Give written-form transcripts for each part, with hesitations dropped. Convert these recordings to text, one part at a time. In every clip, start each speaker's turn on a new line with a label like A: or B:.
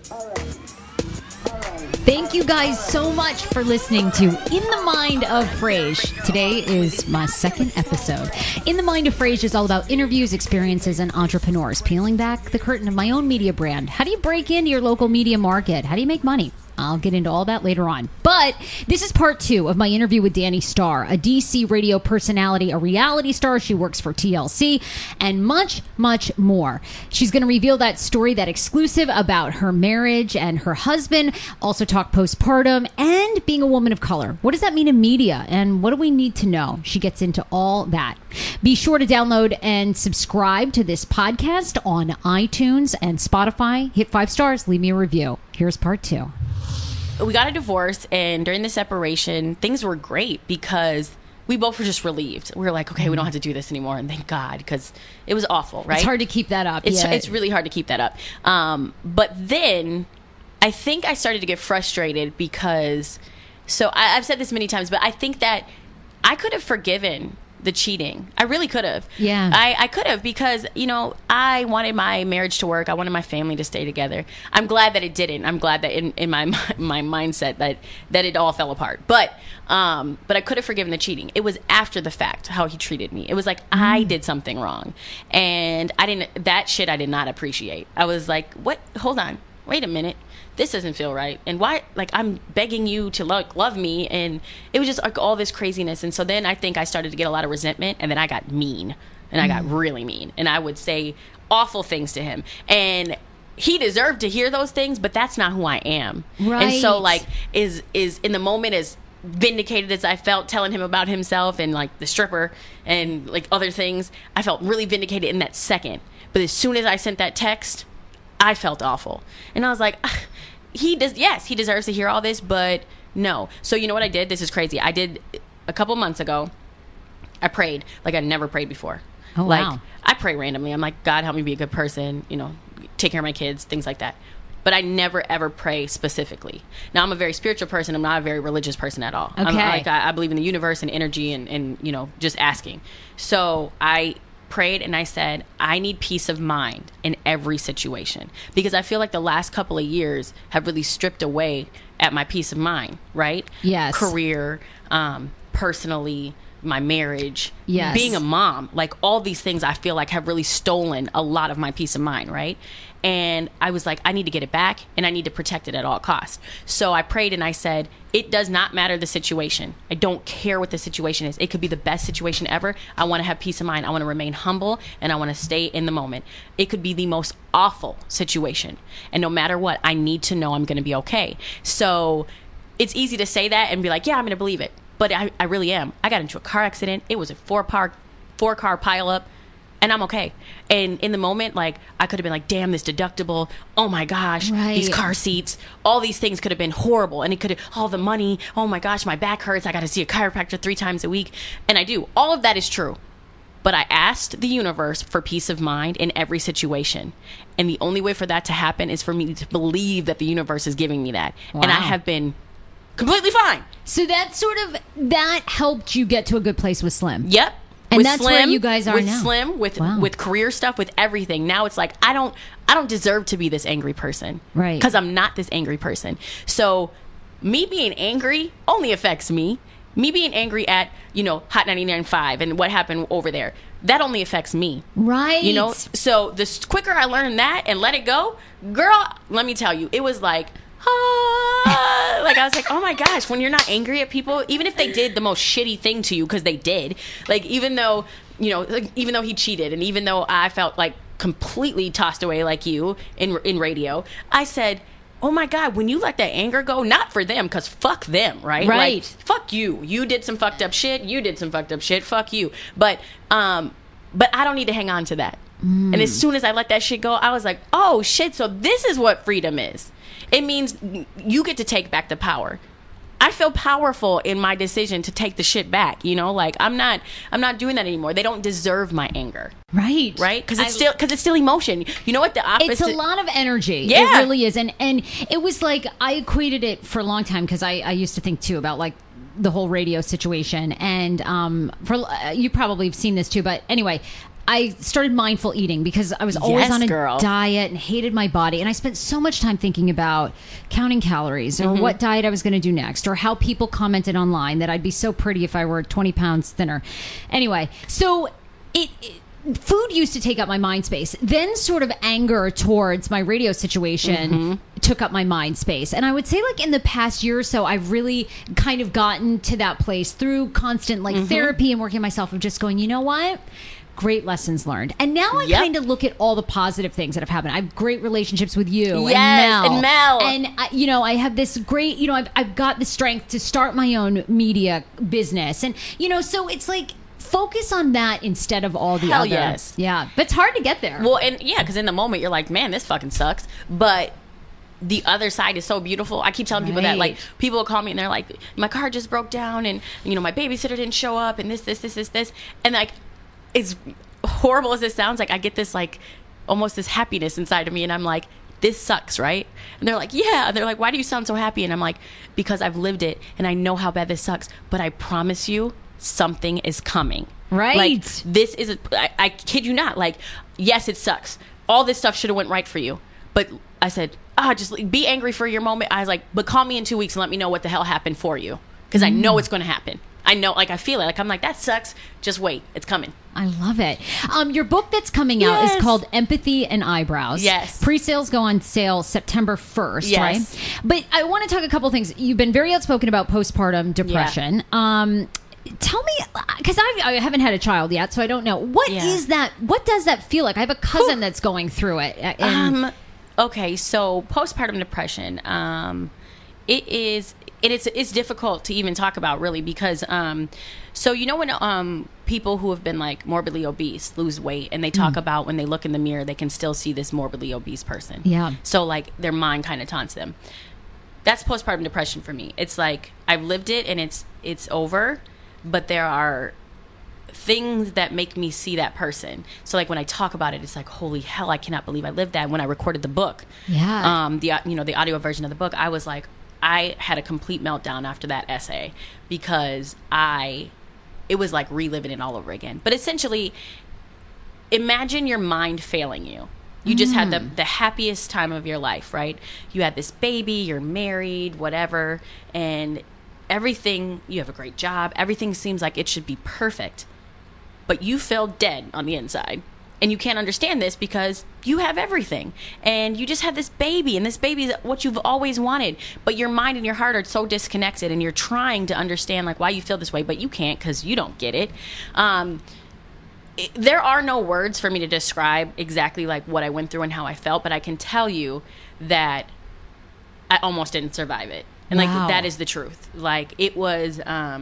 A: Thank you guys so much for listening to In the Mind of Frage. Today is my second episode. In the Mind of Frage is all about interviews, experiences, and entrepreneurs. Peeling back the curtain of my own media brand. How do you break into your local media market? How do you make money? I'll get into all that later on. But this is part 2 of my interview with Danny Starr, a DC radio personality, a reality star. She works for TLC, and much, much more. She's going to reveal that story, that exclusive about her marriage and her husband, also talk postpartum and being a woman of color. What does that mean in media, and what do we need to know? She gets into all that. Be sure to download and subscribe to this podcast on iTunes and Spotify. Hit 5 stars, leave me a review. Here's part 2.
B: We got a divorce, and during the separation, things were great because we both were just relieved. We were like, okay, we don't have to do this anymore, and thank God, because it was awful, right?
A: It's hard to keep that up.
B: It's really hard to keep that up. But then I think I started to get frustrated because, so I've said this many times, but I think that I could have forgiven the cheating. I really could have.
A: Yeah.
B: I could have, because, you know, I wanted my marriage to work. I wanted my family to stay together. I'm glad that it didn't. I'm glad that in my mindset that it all fell apart. But I could have forgiven the cheating. It was after the fact how he treated me. It was like I did something wrong, and I did not appreciate. I was like, what? Hold on. Wait a minute. This doesn't feel right. And why, like, I'm begging you to love me. And it was just like all this craziness. And so then I think I started to get a lot of resentment, and then I got mean, and I got really mean, and I would say awful things to him. And he deserved to hear those things, but that's not who I am.
A: Right.
B: And so, like, is in the moment, as vindicated as I felt telling him about himself and like the stripper and like other things, I felt really vindicated in that second. But as soon as I sent that text, I felt awful. And I was like, he deserves to hear all this, but no. So you know what I did? This is crazy. I did a couple months ago. I prayed like I never prayed before.
A: Oh,
B: like,
A: wow.
B: I pray randomly. I'm like, God, help me be a good person, you know, take care of my kids, things like that. But I never, ever pray specifically. Now, I'm a very spiritual person. I'm not a very religious person at all.
A: Okay.
B: I believe in the universe and energy and, you know, just asking. So I prayed and I said, I need peace of mind in every situation, because I feel like the last couple of years have really stripped away at my peace of mind, right?
A: Yes.
B: Career, personally, my marriage,
A: yes,
B: being a mom, like all these things I feel like have really stolen a lot of my peace of mind, right? And I was like, I need to get it back, and I need to protect it at all costs. So I prayed and I said, it does not matter the situation. I don't care what the situation is. It could be the best situation ever. I want to have peace of mind. I want to remain humble, and I want to stay in the moment. It could be the most awful situation, and no matter what, I need to know I'm going to be okay. So it's easy to say that and be like, yeah, I'm going to believe it. But I really am. I got into a car accident. It was a four-car pileup, and I'm okay. And in the moment, like, I could have been like, damn, this deductible. Oh, my gosh,
A: right,
B: these car seats. All these things could have been horrible. And it could have, all the money. Oh, my gosh, my back hurts. I got to see a chiropractor 3 times a week. And I do. All of that is true. But I asked the universe for peace of mind in every situation. And the only way for that to happen is for me to believe that the universe is giving me that.
A: Wow.
B: And I have been completely fine.
A: So that helped you get to a good place with Slim.
B: Yep.
A: And
B: with
A: that's
B: Slim,
A: where you guys are
B: with
A: now.
B: Slim, with
A: Wow.
B: with career stuff, with everything. Now it's like I don't deserve to be this angry person,
A: right?
B: Because I'm not this angry person. So me being angry only affects me. Me being angry at, you know, Hot 99.5 and what happened over there, that only affects me,
A: right?
B: You know. So the quicker I learn that and let it go, girl, let me tell you, it was like. Like, I was like, oh my gosh, when you're not angry at people, even if they did the most shitty thing to you, because they did, like, even though, you know, like, even though he cheated, and even though I felt like completely tossed away like you in radio, I said, oh my God, when you let that anger go, not for them, because fuck them, right?
A: Right.
B: Like, fuck you. You did some fucked up shit. You did some fucked up shit. Fuck you. But I don't need to hang on to that. And as soon as I let that shit go, I was like, oh shit, so this is what freedom is. It means you get to take back the power. I feel powerful in my decision to take the shit back, you know? Like, I'm not doing that anymore. They don't deserve my anger.
A: Right.
B: Because it's still emotion. You know what the opposite?
A: It's a lot of energy.
B: Yeah.
A: It really is. And it was like, I equated it for a long time, because I used to think too about like the whole radio situation. And you probably have seen this too, but anyway, I started mindful eating because I was always
B: Yes,
A: on a
B: girl.
A: diet and hated my body. And I spent so much time thinking about counting calories or what diet I was going to do next or how people commented online that I'd be so pretty if I were 20 pounds thinner. Anyway, so food used to take up my mind space. Then sort of anger towards my radio situation took up my mind space. And I would say like in the past year or so, I've really kind of gotten to that place through constant like therapy and working on myself of just going, you know what? Great lessons learned. And now I kind of look at all the positive things that have happened. I have great relationships with you and Mel. And I have this great, I've got the strength to start my own media business. And, so it's like, focus on that instead of all the
B: Hell
A: other.
B: yes.
A: Yeah. But it's hard to get there.
B: Well, and because in the moment you're like, man, this fucking sucks. But the other side is so beautiful. I keep telling people that, like, people will call me and they're like, my car just broke down and, my babysitter didn't show up and this. And like, as horrible as this sounds, like I get this like almost this happiness inside of me and I'm like, this sucks, right? And they're like, yeah. And they're like, why do you sound so happy? And I'm like, because I've lived it and I know how bad this sucks, but I promise you something is coming.
A: Right.
B: Like this is, I kid you not, like, yes, it sucks. All this stuff should have went right for you. But I said, just be angry for your moment. I was like, but call me in 2 weeks and let me know what the hell happened for you. Because I know it's going to happen. I know, like, I feel it. Like, I'm like, that sucks. Just wait. It's coming.
A: I love it. Your book that's coming out is called Empathy and Eyebrows.
B: Yes.
A: Pre-sales go on sale September 1st,
B: Yes.
A: right? But I want to talk a couple things. You've been very outspoken about postpartum depression.
B: Yeah.
A: Tell me, because I haven't had a child yet, so I don't know. What is that? What does that feel like? I have a cousin that's going through it.
B: Okay, so postpartum depression, it's difficult to even talk about really because so when people who have been like morbidly obese lose weight and they talk about when they look in the mirror they can still see this morbidly obese person.
A: Yeah.
B: So like their mind kind of taunts them. That's postpartum depression for me. It's like I've lived it and it's over, but there are things that make me see that person. So like when I talk about it, it's like, holy hell, I cannot believe I lived that. When I recorded the book, the audio version of the book, I was like, I had a complete meltdown after that essay because it was like reliving it all over again. But essentially, imagine your mind failing you. You just had the happiest time of your life, right? You had this baby, you're married, whatever, and everything, you have a great job, everything seems like it should be perfect. But you feel dead on the inside. And you can't understand this because you have everything. And you just have this baby, and this baby is what you've always wanted. But your mind and your heart are so disconnected, and you're trying to understand like why you feel this way, but you can't because you don't get it. There are no words for me to describe exactly like what I went through and how I felt, but I can tell you that I almost didn't survive it. And like that is the truth. Like it was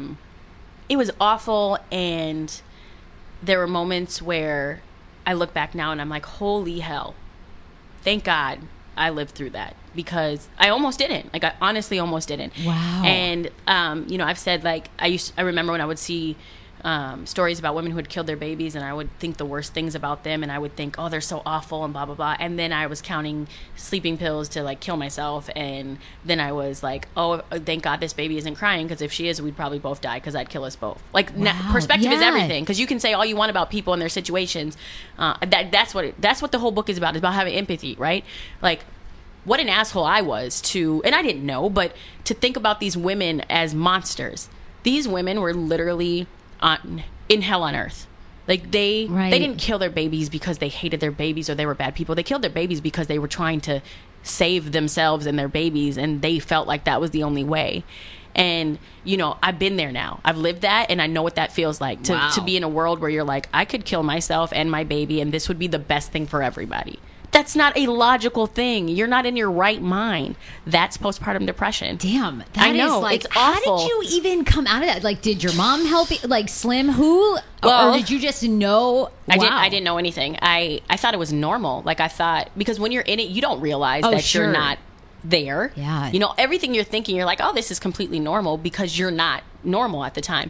B: awful, and there were moments where I look back now and I'm like, holy hell, thank God I lived through that, because I almost didn't. Like I honestly almost didn't.
A: Wow.
B: And I've said like I remember when I would see stories about women who had killed their babies, and I would think the worst things about them, and I would think, oh, they're so awful and blah blah blah. And then I was counting sleeping pills to like kill myself, and then I was like, oh, thank God this baby isn't crying, because if she is, we'd probably both die, because I'd kill us both. Like perspective is everything, because you can say all you want about people and their situations. That's what the whole book is about. It's about having empathy, right? Like what an asshole I was to, and I didn't know, but to think about these women as monsters. These women were literally in hell on earth. Like they didn't kill their babies because they hated their babies or they were bad people. They killed their babies because they were trying to save themselves and their babies, and they felt like that was the only way. And I've been there now. I've lived that, and I know what that feels like to be in a world where you're like, I could kill myself and my baby, and this would be the best thing for everybody. That's not a logical thing. You're not in your right mind. That's postpartum depression.
A: Damn.
B: I know.
A: Is like,
B: it's awful.
A: How did you even come out of that? Like, did your mom help you? Like, Slim, who? Or did you just know?
B: I didn't know anything. I thought it was normal. Like, I thought, because when you're in it, you don't realize that you're not there.
A: Yeah.
B: Everything you're thinking, you're like, oh, this is completely normal, because you're not normal at the time.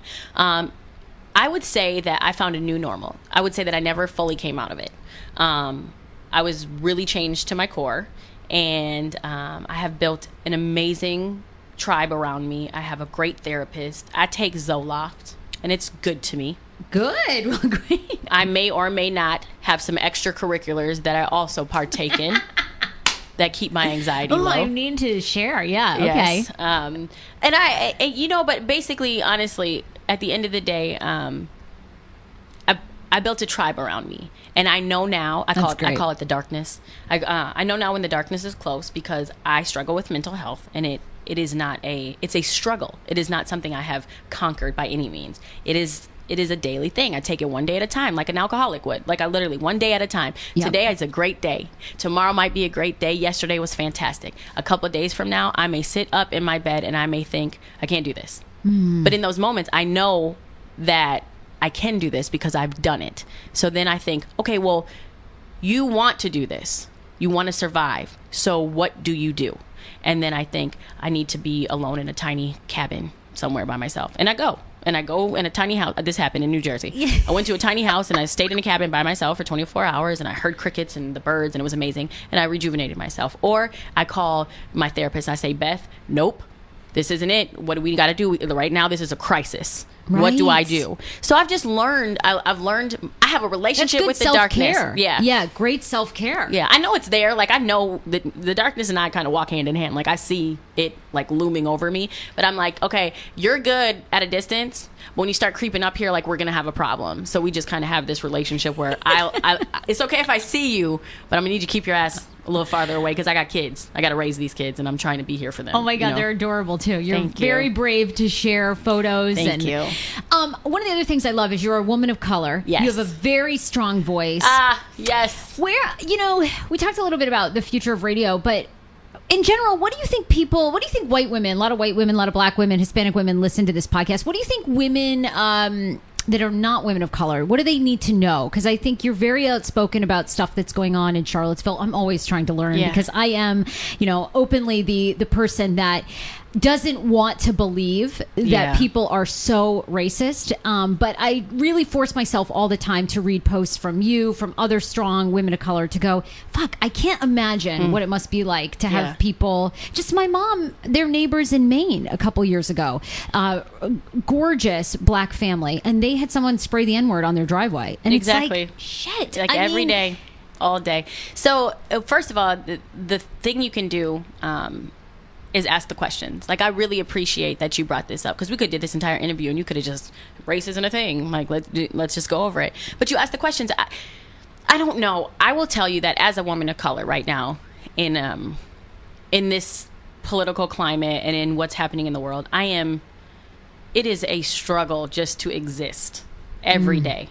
B: I would say that I found a new normal. I would say that I never fully came out of it. I was really changed to my core, and I have built an amazing tribe around me. I have a great therapist. I take Zoloft, and it's good to me.
A: Good. Well, great.
B: I may or may not have some extracurriculars that I also partake in that keep my anxiety low.
A: I need to share. Yeah.
B: Yes.
A: Okay.
B: And but basically, honestly, at the end of the day, I built a tribe around me, and I know now. I call it the darkness. I know now when the darkness is close, because I struggle with mental health, and it's a struggle. It is not something I have conquered by any means. It is a daily thing. I take it one day at a time, like an alcoholic would. Like, I literally, one day at a time. Yep. Today is a great day. Tomorrow might be a great day. Yesterday was fantastic. A couple of days from now, I may sit up in my bed and I may think, I can't do this. But in those moments, I know that I can do this because I've done it. So then I think, okay, well, you want to do this. You want to survive. So what do you do? And then I think I need to be alone in a tiny cabin somewhere by myself. And I go in a tiny house. This happened in New Jersey. I went to a tiny house and I stayed in a cabin by myself for 24 hours, and I heard crickets and the birds, and it was amazing. And I rejuvenated myself. Or I call my therapist. I say, Beth, nope, this isn't it. What do we got to do right now? This is a crisis. Right. What do I do? So I've just learned. I've learned. I have a relationship with the darkness.
A: Yeah, great self-care.
B: Yeah, I know it's there. Like, I know the darkness and I kind of walk hand in hand. Like, I see it like looming over me. But I'm like, okay, you're good at a distance. But when you start creeping up here, like, we're gonna have a problem. So we just kind of have this relationship where it's okay if I see you, but I'm gonna need you to keep your ass a little farther away, because I got kids. I got to raise these kids, and I'm trying to be here for them.
A: Oh my God, they're adorable too. You're very brave to share photos.
B: Thank you.
A: One of the other things I love is you're a woman of color.
B: Yes.
A: You have a very strong voice.
B: Yes.
A: Where, we talked a little bit about the future of radio, but in general, what do you think white women, a lot of white women, a lot of black women, Hispanic women listen to this podcast. What do you think women that are not women of color, what do they need to know? Because I think you're very outspoken about stuff that's going on in Charlottesville. I'm always trying to learn because I am, openly the person that doesn't want to believe that people are so racist. But I really force myself all the time to read posts from you, from other strong women of color, to go, fuck, I can't imagine what it must be like to have people, just my mom, their neighbors in Maine a couple years ago, gorgeous black family, and they had someone spray the N-word on their driveway. And it's like, shit.
B: Like, every day, all day. So, first of all, the thing you can do, is ask the questions. Like, I really appreciate that you brought this up, because we could do this entire interview and you could have just, race isn't a thing. Like, let's just go over it. But you ask the questions. I don't know. I will tell you that as a woman of color right now, in this political climate and in what's happening in the world, it is a struggle just to exist every day.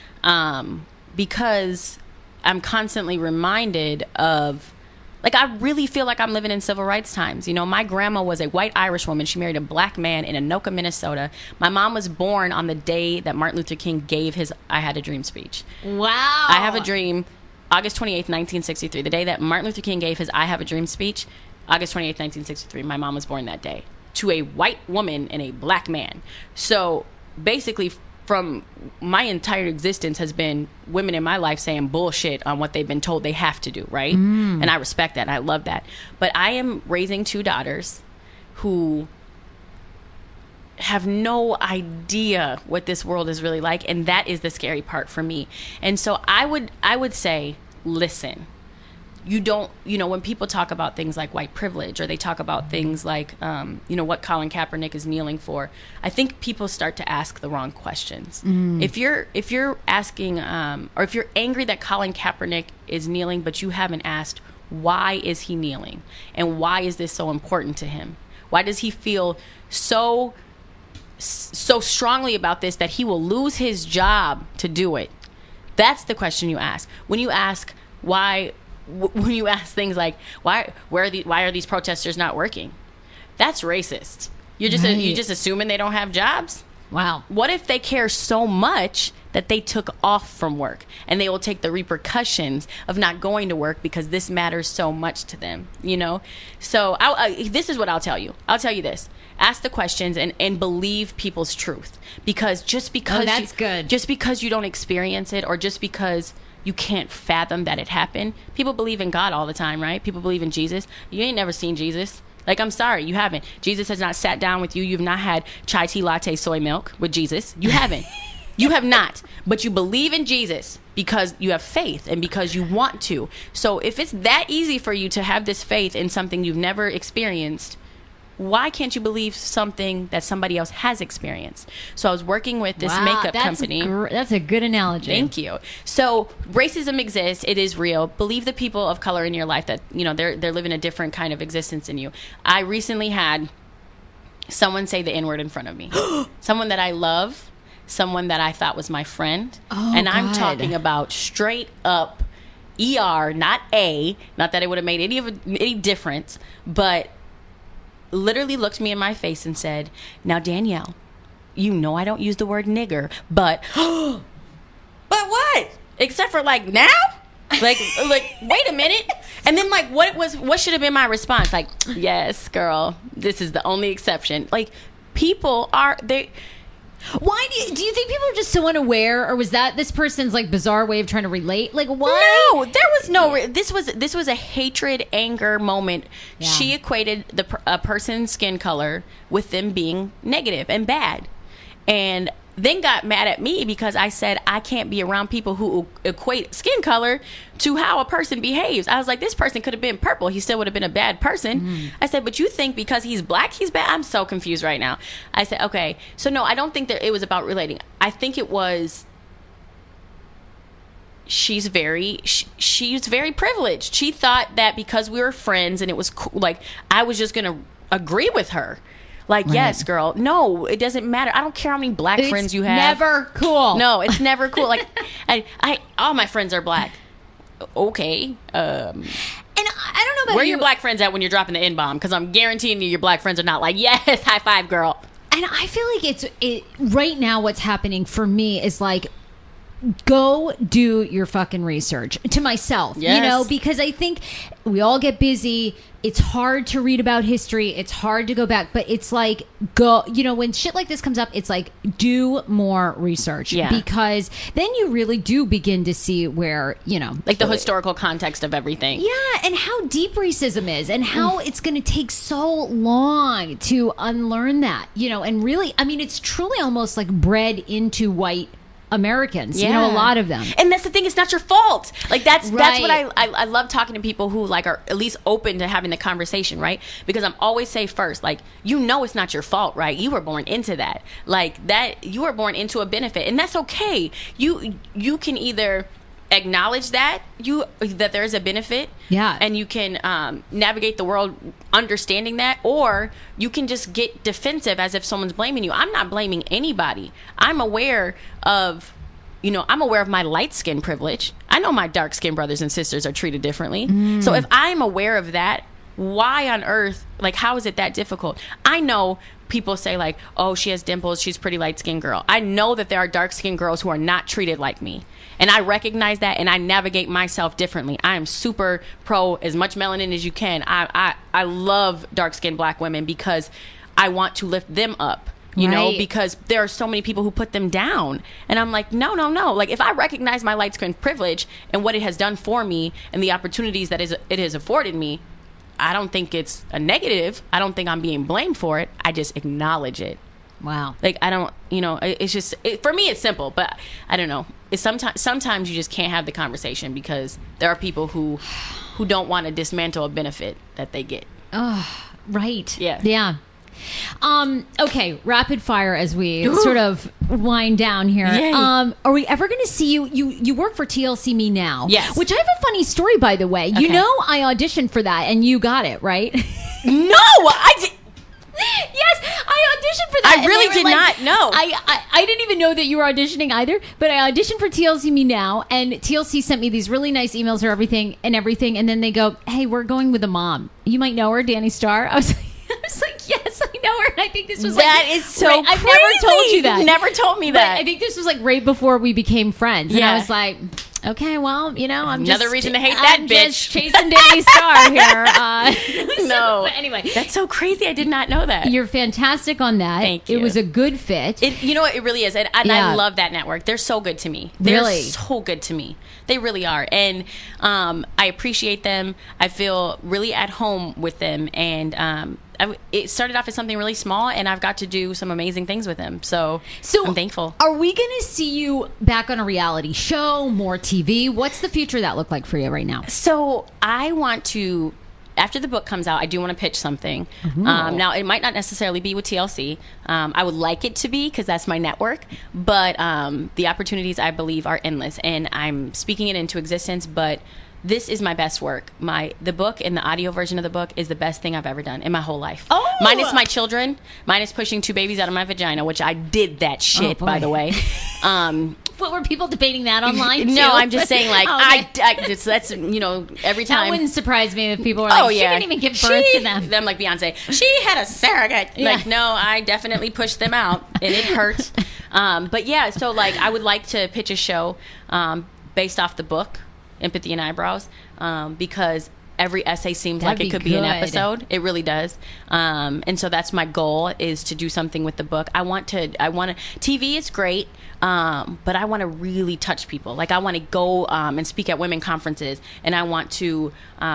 B: Because I'm constantly reminded of, like, I really feel like I'm living in civil rights times. My grandma was a white Irish woman. She married a black man in Anoka, Minnesota. My mom was born on the day that Martin Luther King gave his I Had a Dream speech.
A: Wow.
B: I Have a Dream, August 28th, 1963. The day that Martin Luther King gave his I Have a Dream speech, August 28th, 1963. My mom was born that day to a white woman and a black man. So basically, from my entire existence has been women in my life saying bullshit on what they've been told they have to do, right? And I respect that. I love that. But I am raising two daughters who have no idea what this world is really like, and that is the scary part for me. And so I would say, listen. You don't, when people talk about things like white privilege, or they talk about things like, what Colin Kaepernick is kneeling for, I think people start to ask the wrong questions. If you're asking, or if you're angry that Colin Kaepernick is kneeling, but you haven't asked, why is he kneeling? And why is this so important to him? Why does he feel so strongly about this that he will lose his job to do it? That's the question you ask. When you ask why, when you ask things like, why are these protesters not working? That's racist. You're just assuming they don't have jobs.
A: Wow. What
B: if they care so much that they took off from work, and they will take the repercussions of not going to work because this matters so much to them, So this is what I'll tell you. I'll tell you this. Ask the questions and believe people's truth. Because just because just because you don't experience it, or just because you can't fathom that it happened. People believe in God all the time, right? People believe in Jesus. You ain't never seen Jesus. Like, I'm sorry, you haven't. Jesus has not sat down with you. You've not had chai tea latte soy milk with Jesus. You haven't. You have not. But you believe in Jesus because you have faith and because you want to. So if it's that easy for you to have this faith in something you've never experienced, why can't you believe something that somebody else has experienced? So I was working with this makeup company.
A: That's a good analogy.
B: Thank you. So racism exists. It is real. Believe the people of color in your life that, you know, they're living a different kind of existence than you. I recently had someone say the N-word in front of me. Someone that I love, someone that I thought was my friend. And I'm
A: God.
B: talking about straight up ER, not A. Not that it would have made any difference, but literally looked me in my face and said, "Now, Danielle, you know I don't use the word nigger, but but what? Except for like now? Like wait a minute." And then like what should have been my response? Like, "Yes, girl, this is the only exception." Like, people are they
A: Why do you think people are just so unaware, or was that this person's like bizarre way of trying to relate? Like, why?
B: No, there was no. This was a hatred, anger moment.
A: Yeah.
B: She equated a person's skin color with them being negative and bad, and then got mad at me because I said I can't be around people who equate skin color to how a person behaves. I was like, this person could have been purple. He still would have been a bad person. I said, but you think because he's black, he's bad? I'm so confused right now. I said, okay. So no, I don't think that it was about relating. I think it was she's very privileged. She thought that because we were friends and it was cool, like I was just going to agree with her. Like, right. Yes, girl. No, it doesn't matter. I don't care how many black friends you have.
A: Never cool.
B: No, it's never cool. Like, all my friends are black. Okay.
A: And I don't know about
B: where are your black friends at when you're dropping the N-bomb? Because I'm guaranteeing you your black friends are not like, yes, high five, girl.
A: And I feel like right now what's happening for me is like, go do your fucking research. To myself,
B: yes.
A: You know, because I think we all get busy. It's hard to read about history. It's hard to go back, but it's like, when shit like this comes up, it's like, do more research.
B: Yeah.
A: Because then you really do begin to see where,
B: like the historical context of everything.
A: Yeah. And how deep racism is and how it's going to take so long to unlearn that, and really, I mean, it's truly almost like bred into white Americans, a lot of them.
B: And that's the thing, it's not your fault. Like that's
A: right.
B: what I love talking to people who like are at least open to having the conversation, right? Because I'm always say first, like, it's not your fault, right? You were born into that. Like that, you were born into a benefit, and that's okay. You can either acknowledge that there is a benefit, and you can navigate the world understanding that, or you can just get defensive as if someone's blaming you. I'm not blaming anybody. I'm aware of my light skin privilege. I know my dark skinned brothers and sisters are treated differently. So if I'm aware of that, why on earth, like, how is it that difficult? I know people say like, oh, she has dimples, she's a pretty light skinned girl. I know that there are dark skinned girls who are not treated like me. And I recognize that, and I navigate myself differently. I am super pro as much melanin as you can. I love dark-skinned black women because I want to lift them up, you know, because there are so many people who put them down. And I'm like, no. Like, if I recognize my light-skinned privilege and what it has done for me and the opportunities that it has afforded me, I don't think it's a negative. I don't think I'm being blamed for it. I just acknowledge it.
A: Wow.
B: Like, I don't, it's just, for me, it's simple, but I don't know. It's sometimes you just can't have the conversation because there are people who don't want to dismantle a benefit that they get.
A: Oh, right.
B: Yeah.
A: Yeah. Okay, rapid fire as we sort of wind down here.
B: Yay.
A: Are we ever going to see you? You work for TLC Me Now.
B: Yes.
A: Which I have a funny story, by the way.
B: Okay.
A: You know, I auditioned for that and you got it, right?
B: No, I did.
A: Yes, I auditioned for that.
B: I really did not know.
A: I didn't even know that you were auditioning either, but I auditioned for TLC Me Now, and TLC sent me these really nice emails or everything, and then they go, hey, we're going with a mom. You might know her, Danny Starr. I was like, yes, I know her, and I think this was
B: that is so
A: right,
B: crazy.
A: I've never told you that.
B: You've never told me that.
A: But I think this was like right before we became friends, and
B: Yeah.
A: I was like, okay, well, I'm
B: Another
A: just,
B: reason to hate that
A: I'm
B: bitch.
A: just chasing Danny Starr here.
B: No.
A: But anyway,
B: That's so crazy. I did not know that.
A: you're fantastic on that.
B: Thank you.
A: It was a good fit.
B: You know what? It really is. And
A: Yeah.
B: I love that network. They're so good to me.
A: Really?
B: They're so good to me. They really are. And I appreciate them. I feel really at home with them. And it started off as something really small, and I've got to do some amazing things with him. So I'm thankful.
A: Are we going to see you back on a reality show, more TV? What's the future that look like for you right now?
B: So I want to, after the book comes out, I do want to pitch something. Now, it might not necessarily be with TLC. I would like it to be, because that's my network. But the opportunities, I believe, are endless. And I'm speaking it into existence, but this is my best work. The book and the audio version of the book is the best thing I've ever done in my whole life.
A: Oh!
B: Minus my children. Minus pushing 2 babies out of my vagina, which I did that shit, by the way.
A: What, were people debating that online too?
B: No, I'm just saying, like, that's, you know, every time.
A: That wouldn't surprise me if people were like, she didn't even give birth to them.
B: I'm like Beyonce, she had a surrogate. Yeah. Like, no, I definitely pushed them out, and it hurt. But yeah, so, like, I would like to pitch a show based off the book, Empathy and Eyebrows, because every essay seems like it could be an episode. It really does. And so that's my goal, is to do something with the book. I want to, TV is great, but I want to really touch people. Like, I want to go and speak at women conferences, and I want to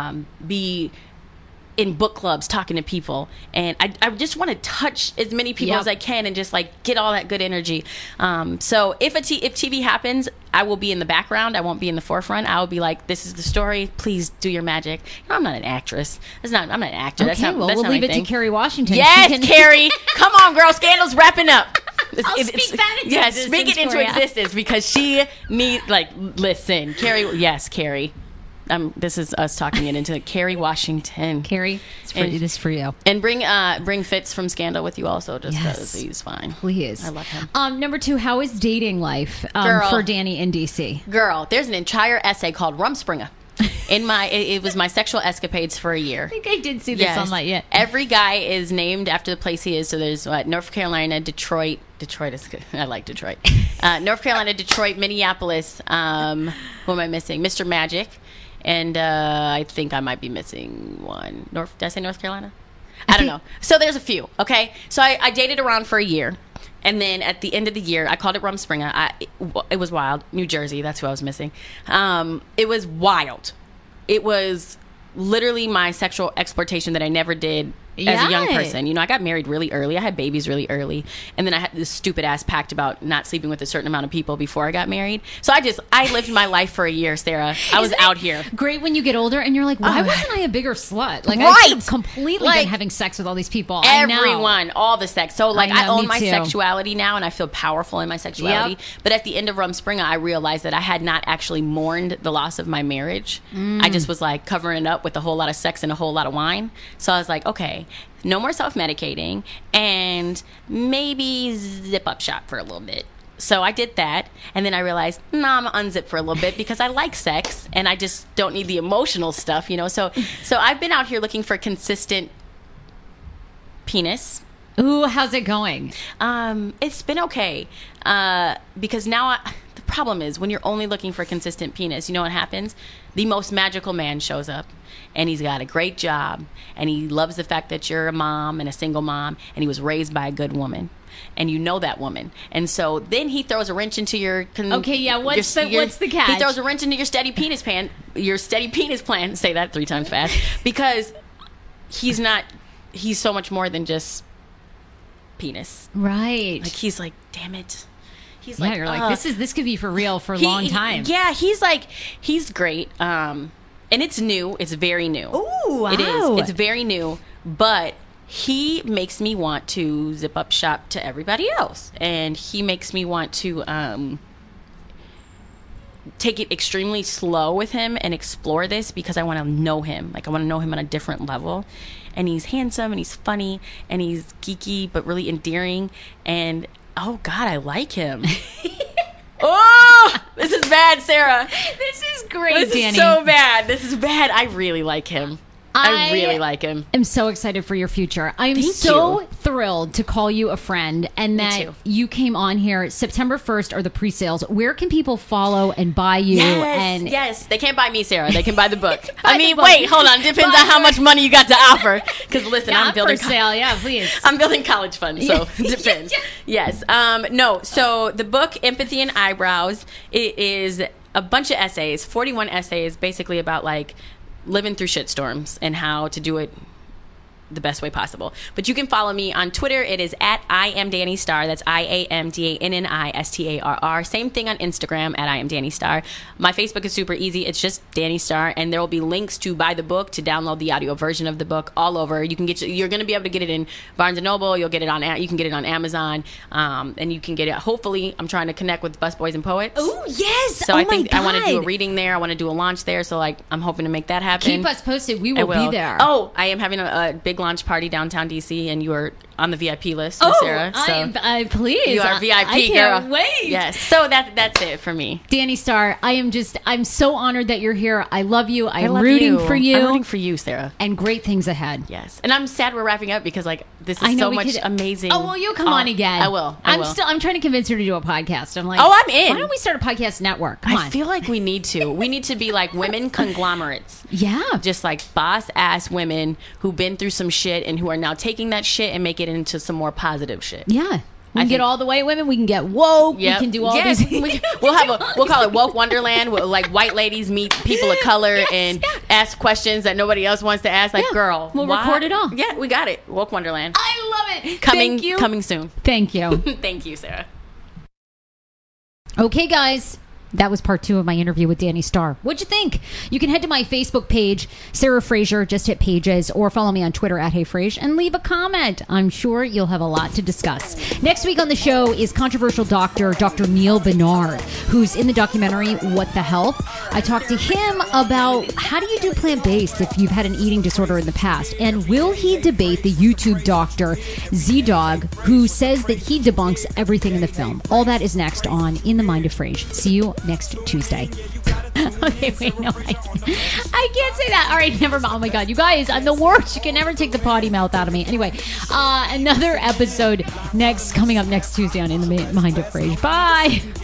B: be in book clubs talking to people, and I just want to touch as many people as I can, and just, like, get all that good energy. So if TV happens, I will be in the background. I won't be in the forefront. I will be like, this is the story. Please do your magic. No, I'm not an actress. I'm not an actor.
A: Okay,
B: that's not,
A: well,
B: that's
A: we'll
B: not
A: leave
B: my
A: it
B: thing.
A: to Kerry Washington.
B: Yes, Kerry. Come on, girl. Scandal's wrapping up.
A: I'll speak that into existence.
B: Speak it into existence, because she needs, like, listen, Kerry. Yes, Kerry. This is us talking it into Kerry Washington.
A: Kerry, this is for you.
B: And bring Fitz from Scandal with you also, just because he's fine.
A: Please.
B: I love him.
A: Number 2, how is dating life for Danny in DC?
B: Girl, there's an entire essay called Rumspringa. It was my sexual escapades for a year.
A: I think I did see this online. Yeah.
B: Every guy is named after the place he is. So there's North Carolina, Detroit. Detroit is good. I like Detroit. North Carolina, Detroit, Minneapolis. Who am I missing? Mr. Magic. And I think I might be missing one. Did I say North Carolina? I don't know. So there's a few, okay? So I dated around for a year. And then at the end of the year, I called it Rumspringa. It was wild. New Jersey, that's who I was missing. It was wild. It was literally my sexual exploitation that I never did as a young person. You know, I got married really early. I had babies really early. And then I had this stupid ass pact about not sleeping with a certain amount of people before I got married. So I lived my life for a year, Sarah. I was out here.
A: Great when you get older and you're like, why wasn't I a bigger slut? Like,
B: right.
A: I could have completely been having sex with all these people.
B: Everyone, all the sex. So, like, I own my
A: too.
B: sexuality now, and I feel powerful in my sexuality.
A: Yep.
B: But at the end of Rumspringa, I realized that I had not actually mourned the loss of my marriage. I just was, like, covering it up with a whole lot of sex and a whole lot of wine. So I was like, okay, no more self-medicating, and maybe zip up shop for a little bit. So I did that, and then I realized, I'm gonna unzip for a little bit, because I like sex, and I just don't need the emotional stuff, you know? So I've been out here looking for consistent penis.
A: Ooh, how's it going?
B: It's been okay, because now the problem is, when you're only looking for consistent penis, you know what happens? The most magical man shows up, and he's got a great job, and he loves the fact that you're a mom and a single mom, and he was raised by a good woman, and you know that woman, and so then he throws a wrench into your
A: what's the catch?
B: He throws a wrench into your steady penis plan. Say that 3 times fast, because he's so much more than just penis,
A: right?
B: Like, he's like, damn it. He's
A: you're like, this could be for real for a long time.
B: Yeah, he's great. And it's new. It's very new.
A: Ooh, wow.
B: It is. It's very new. But he makes me want to zip up shop to everybody else. And he makes me want to take it extremely slow with him and explore this, because I want to know him. Like, I want to know him on a different level. And he's handsome, and he's funny, and he's geeky, but really endearing. And oh, God, I like him. Oh, this is bad, Sarah.
A: This is great, Danny.
B: This is so bad. This is bad. I really like him. I really like him.
A: I'm so excited for your future. I'm so thrilled to call you a friend, and that you came on here. September 1st are the pre-sales. Where can people follow and buy you?
B: Yes. They can't buy me, Sarah. They can buy the book. Wait, hold on. Depends on how much money you got to offer. Because listen, I'm building
A: for sale. Yeah, please.
B: I'm building college funds, so it depends. Yes. No. So the book, Empathy and Eyebrows, it is a bunch of essays, 41 essays, basically about, like, living through shitstorms and how to do it the best way possible. But you can follow me on Twitter. It is at I am Danny Starr. That's IamDannistarr. Same thing on Instagram at I am Danny Starr. My Facebook is super easy. It's just Danny Starr, and there will be links to buy the book, to download the audio version of the book all over. You can you're going to be able to get it in Barnes and Noble. You can get it on Amazon, and you can get it. Hopefully, I'm trying to connect with Busboys and Poets.
A: Oh yes!
B: So I think I want to do a reading there. I want to do a launch there. So like I'm hoping to make that happen.
A: Keep us posted. We will be there.
B: Oh, I am having a big launch party downtown DC, and you are on the VIP list, Sarah. So
A: please.
B: You are VIP,
A: I
B: girl.
A: Can't wait.
B: Yes. So that's it for me.
A: Danny Starr, I'm so honored that you're here. I love you. I'm
B: love
A: rooting for you.
B: I'm rooting for you, Sarah.
A: And great things ahead.
B: Yes. And I'm sad we're wrapping up because like this is so much amazing.
A: Oh, well, you'll come on again.
B: I will.
A: I'm trying to convince her to do a podcast. I'm like,
B: oh, I'm in.
A: Why don't we start a podcast network? Come on.
B: I feel like we need to. We need to be like women conglomerates.
A: Yeah.
B: Just like boss ass women who've been through some shit and who are now taking that shit and make it into some more positive shit.
A: Yeah. We can get all the white women. We can get woke.
B: Yep.
A: We can do all these.
B: We'll call it Woke Wonderland. Where, like white ladies meet people of color and ask questions that nobody else wants to ask. Like, girl,
A: we'll record it all.
B: Yeah, we got it. Woke Wonderland.
A: I love it.
B: Coming soon.
A: Thank you.
B: Thank you, Sarah.
A: Okay, guys. That was part 2 of my interview with Danny Starr. What'd you think? You can head to my Facebook page, Sarah Fraser, just hit pages, or follow me on Twitter at HeyFrase, and leave a comment. I'm sure you'll have a lot to discuss. Next week on the show is controversial doctor, Dr. Neil Bernard, who's in the documentary What the Health. I talked to him about how do you do plant-based if you've had an eating disorder in the past, and will he debate the YouTube doctor Z-Dog, who says that he debunks everything in the film. All that is next on In the Mind of Frage. See you next Tuesday. Okay, wait, no, I can't say that. All right, never mind. Oh my God, you guys, I'm the worst. You can never take the potty mouth out of me. Anyway, another episode coming up next Tuesday on In the Mind of Frage. Bye.